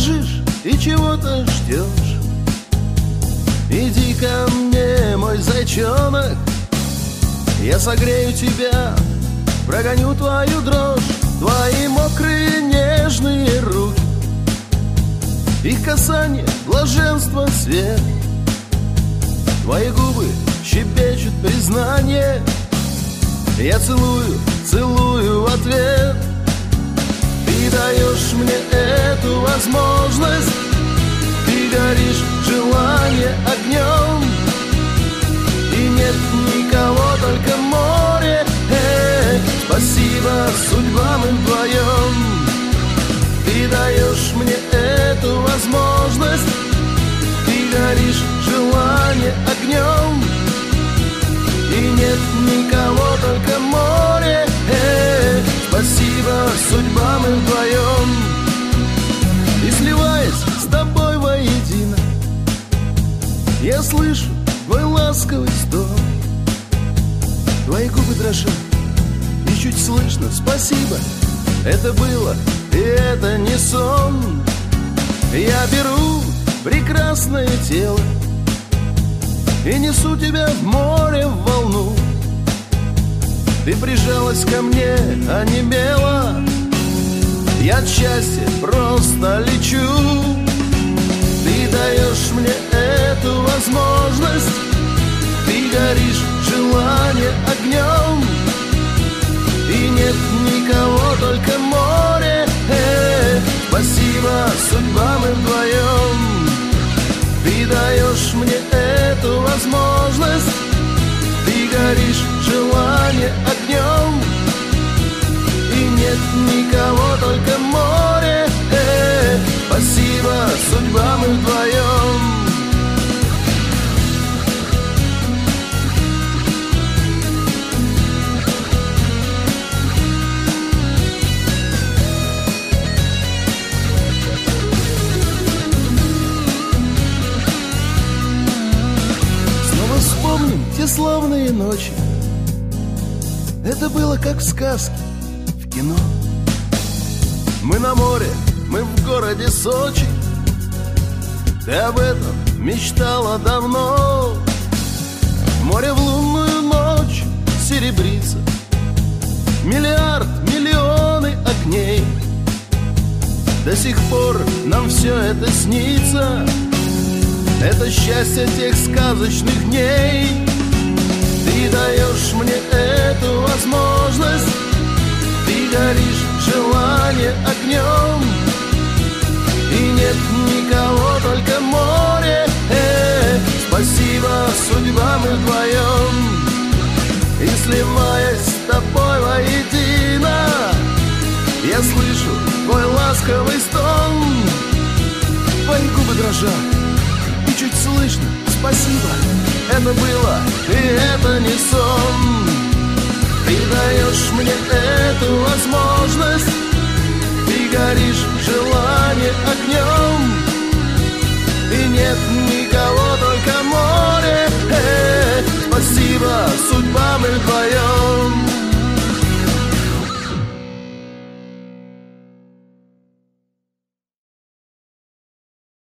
дрожишь и чего-то ждешь. Иди ко мне, мой зайчонок, я согрею тебя, прогоню твою дрожь. Твои мокрые нежные руки, их касание блаженство свет. Твои губы щебечут признание, я целую, целую в ответ. Ты даешь мне эту возможность, ты горишь желание огнем. И нет никого, только море. Спасибо, судьба, мы вдвоем. Ты даешь мне эту возможность, ты горишь желание огнем. И нет никого, только море. Спасибо, судьба, мы вдвоем. И сливаясь с тобой воедино, я слышу твой ласковый стон. Твои губы дрожат, и чуть слышно спасибо. Это было, и это не сон. Я беру прекрасное тело и несу тебя в море, в волну. Ты прижалась ко мне, онемела, я от счастья просто лечу. Ты даешь мне эту возможность, ты горишь желание огнем. И нет никого, только море. Спасибо, судьба, мы вдвоем. Ты даешь мне эту возможность, ты горишь желание огнем. И нет никого, только море. Спасибо, судьба, мы вдвоем. Вспомним те славные ночи, это было как в сказке, в кино. Мы на море, мы в городе Сочи, ты об этом мечтала давно. Море в лунную ночь серебрится, миллиард, миллионы огней. До сих пор нам все это снится, это счастье тех сказочных дней. Ты даешь мне эту возможность, ты горишь желание огнем. И нет никого, только море. Спасибо, судьба, мы вдвоем. И сливаясь с тобой воедино, я слышу твой ласковый стон. Твои губы дрожат, чуть слышно, спасибо. Это было, и это не сон. Ты даешь мне эту возможность, ты горишь желание огнем. И нет